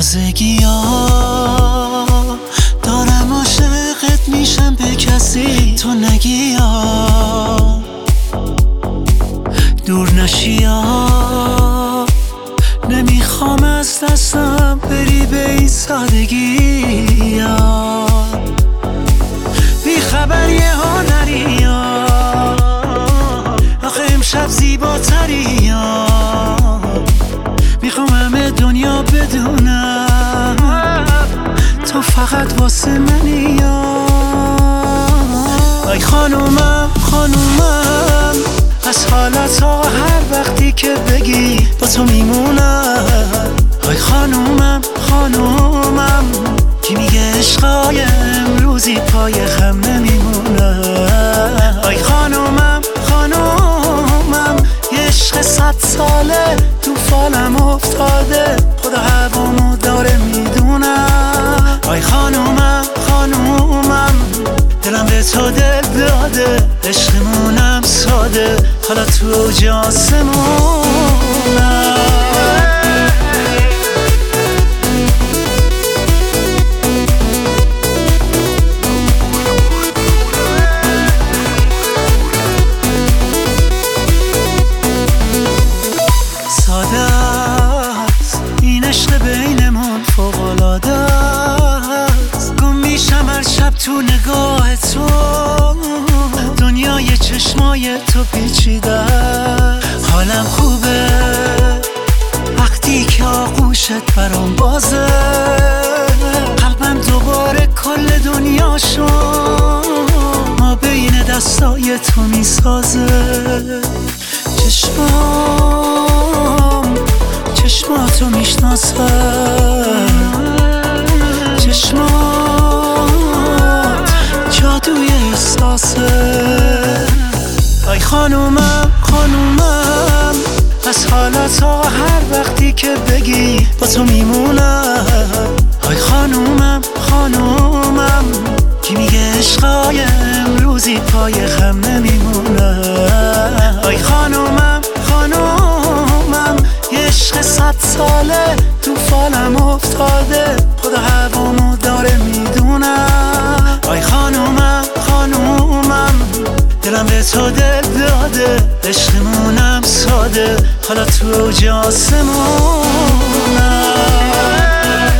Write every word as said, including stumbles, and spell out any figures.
تازگی ها دارم عاشقت میشم به کسی تو نگی ها دور نشی ها نمیخوام از دستم بری به این سادگی ها بی خبری ها نری ها آخه امشب زیباتری ها میخوام همه دنیا بدونم تو فقط واسه منی ها ای خانومم خانومم از حالت ها هر وقتی که بگی با تو میمونم ای خانومم خانومم کی میگه عشقای امروزی پای خم نمیمونه ای خانومم خانومم یه عشق صد ساله تو فالم افتاده خدا هوامو داره میدونم ای خانومم خانومم دلم به تو دل داده عشقمونم ساده حالا تو جاسمونم ساده است این عشق بینمون فوق‌العاده است گم میشم هر شب تو نگاه تو دنیای چشمای تو پیچیده حالم خوبه وقتی که آغوشت برام بازه قلبم دوباره کل دنیا شد ما بین دستای تو میسازه چشمام چشماتو میشناسم چشمات جادوی احساسه ای خانومم خانومم از حالت ها هر وقتی که بگی با تو میمونم ای خانومم خانومم کی میگه عشقای امروزی پای خم نمیمونه ای خانومم خانومم یه عشق صد ساله تو فالم افتاده خدا هوامو داره میدونم ای خانومم خانومم دلم به تو دل داده عشقمونم ساده حالا تو جاسمونم